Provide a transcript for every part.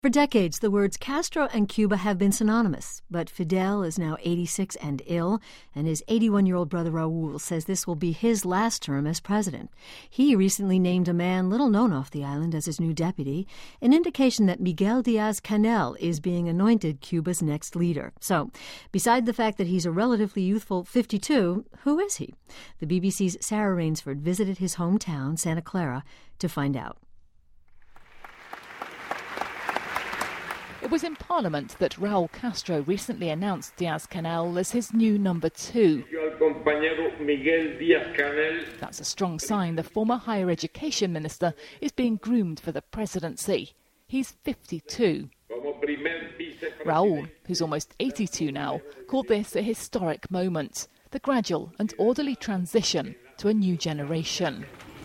For decades, the words Castro and Cuba have been synonymous, but Fidel is now 86 and ill, and his 81-year-old brother Raul says this will be his last term as president. He recently named a man little known off the island as his new deputy, an indication that Miguel Díaz-Canel is being anointed Cuba's next leader. So, beside the fact that he's a relatively youthful 52, who is he? The BBC's Sarah Rainsford visited his hometown, Santa Clara, to find out. It was in Parliament that Raul Castro recently announced Díaz-Canel as his new number 2. That's a strong sign the former higher education minister is being groomed for the presidency. He's 52. Raul, who's almost 82 now, called this a historic moment, the gradual and orderly transition to a new generation.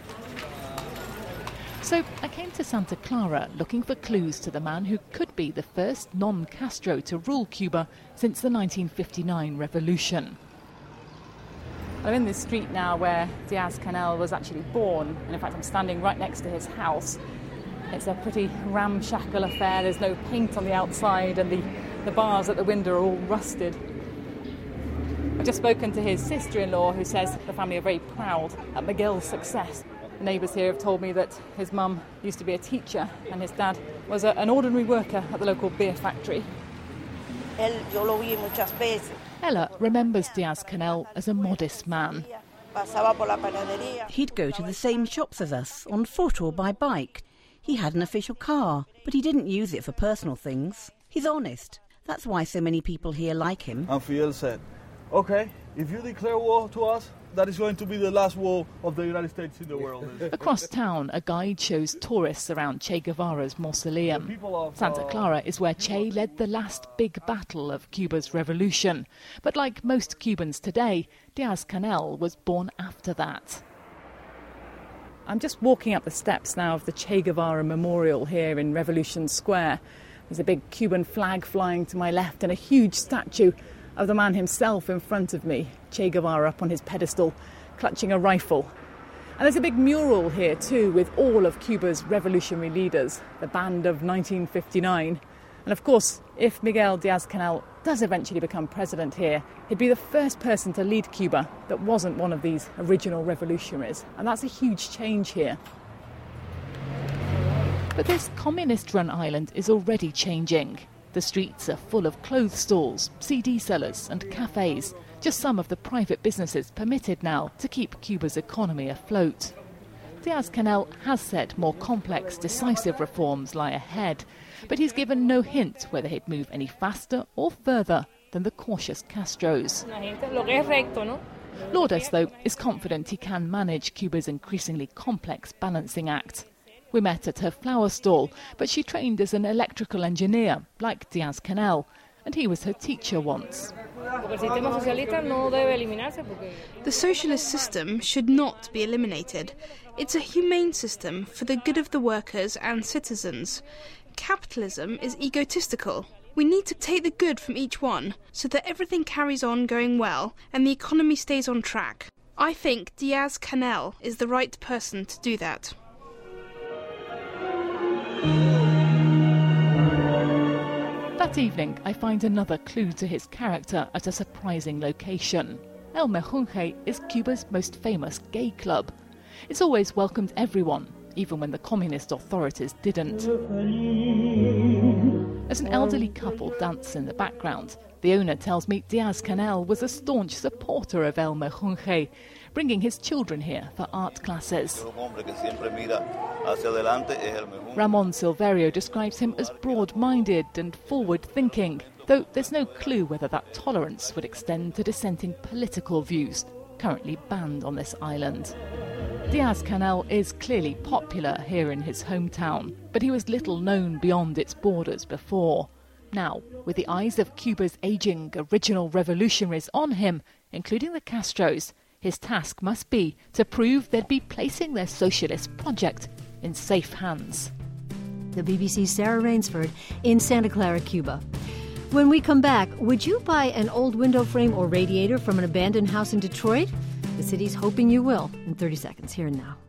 So I came to Santa Clara looking for clues to the man who could be the first non-Castro to rule Cuba since the 1959 revolution. I'm in this street now where Díaz-Canel was actually born, and in fact I'm standing right next to his house. It's a pretty ramshackle affair, there's no paint on the outside and the bars at the window are all rusted. I've just spoken to his sister-in-law who says the family are very proud at Miguel's success. The neighbours here have told me that his mum used to be a teacher and his dad was an ordinary worker at the local beer factory. Ella remembers Díaz-Canel as a modest man. He'd go to the same shops as us, on foot or by bike. He had an official car, but he didn't use it for personal things. He's honest. That's why so many people here like him. And Fidel said, OK, if you declare war to us, that is going to be the last war of the United States in the world. Across town, a guide shows tourists around Che Guevara's mausoleum. Santa Clara is where Che led the last big battle of Cuba's revolution. But like most Cubans today, Díaz-Canel was born after that. I'm just walking up the steps now of the Che Guevara Memorial here in Revolution Square. There's a big Cuban flag flying to my left and a huge statue of the man himself in front of me, Che Guevara up on his pedestal, clutching a rifle. And there's a big mural here too, with all of Cuba's revolutionary leaders, the Band of 1959. And of course, if Miguel Díaz-Canel does eventually become president here, he'd be the first person to lead Cuba that wasn't one of these original revolutionaries. And that's a huge change here. But this communist-run island is already changing. The streets are full of clothes stalls, CD sellers and cafes, just some of the private businesses permitted now to keep Cuba's economy afloat. Díaz-Canel has said more complex, decisive reforms lie ahead, but he's given no hint whether he'd move any faster or further than the cautious Castros. Lourdes, though, is confident he can manage Cuba's increasingly complex balancing act. We met at her flower stall, but she trained as an electrical engineer, like Díaz-Canel, and he was her teacher once. The socialist system should not be eliminated. It's a humane system for the good of the workers and citizens. Capitalism is egotistical. We need to take the good from each one so that everything carries on going well and the economy stays on track. I think Díaz-Canel is the right person to do that. That evening, I find another clue to his character at a surprising location. El Mejunje is Cuba's most famous gay club. It's always welcomed everyone, even when the communist authorities didn't. As an elderly couple dance in the background, the owner tells me Díaz-Canel was a staunch supporter of El Mejunje, bringing his children here for art classes. Ramon Silverio describes him as broad-minded and forward-thinking, though there's no clue whether that tolerance would extend to dissenting political views, currently banned on this island. Díaz-Canel is clearly popular here in his hometown, but he was little known beyond its borders before. Now, with the eyes of Cuba's ageing original revolutionaries on him, including the Castros, his task must be to prove they'd be placing their socialist project in safe hands. The BBC's Sarah Rainsford in Santa Clara, Cuba. When we come back, would you buy an old window frame or radiator from an abandoned house in Detroit? The city's hoping you will in 30 seconds, here and now.